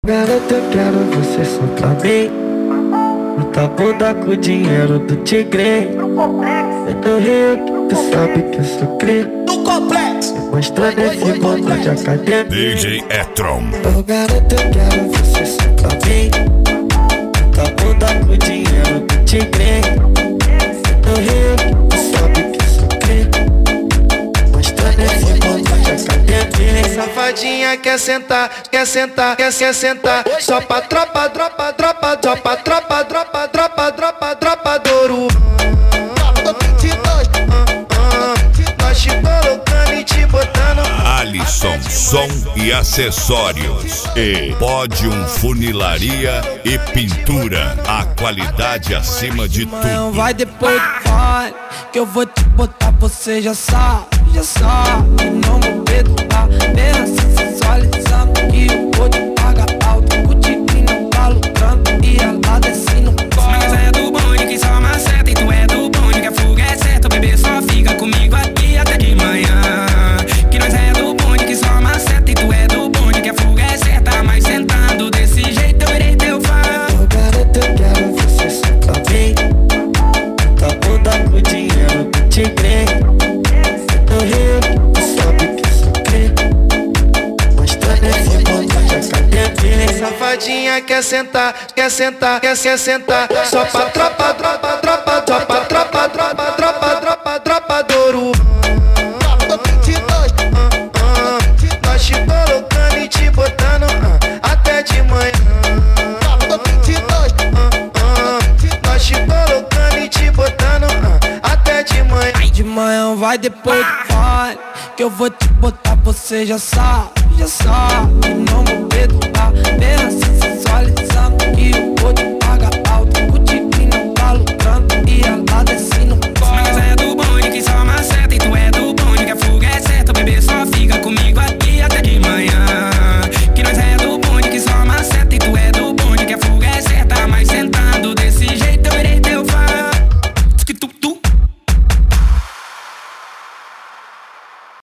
Garota, eu quero você só pra mim. Muita bunda com o dinheiro do tigre. Eu tô rico, tu sabe que eu sou cri. No complexo. Mostrando esse bando de academia. DJ Etron. Oh, garota, eu quero você só pra mim. Muita bunda com o dinheiro do tigre. Eu tô rico, tu sabe que eu sou cri. Mostrando esse bando de academia. Safadinha quer sentar, quer sentar, quer sentar. Só pra tropa, dropa, dropa, dropa, tropa, dropa, dropa, dropa, dropa douro. Nós te colocando e te botando. Alisson, som e acessórios. E Pódium Funilaria e Pintura. A qualidade acima de Não tudo. vai depois do baile, que eu vou te botar, você já sabe. E não vou perdoar, apenas se sensualizando. E eu vou te pagar alto, o tigrinho tá lucrando. E ela desce no colo. Mas é do bonde que só maceta, e tu é do bonde que a fuga é certa. O bebê só fica comigo aqui até de manhã. Que nós é do bonde que só maceta, e tu é do bonde que a fuga é certa. Mas sentando desse jeito eu irei teu fã. Oh, garota, eu quero você só pra mim. Tá bunda com o dinheiro do tigre. Eu tô rico, tu sabe que eu sou cri. Mostrando esse bando de academia. Safadinha quer sentar, quer sentar, quer sentar. Só pra tropa, dropa, dropa, dropa, tropa, dropa, dropa, dropa, dropa douro. Nós te colocando e te botando até de manhã. Nós te colocando e te botando até de manhã. De manhã vai depois do baile, que eu vou te botar, você já sabe. E não vou perdoar.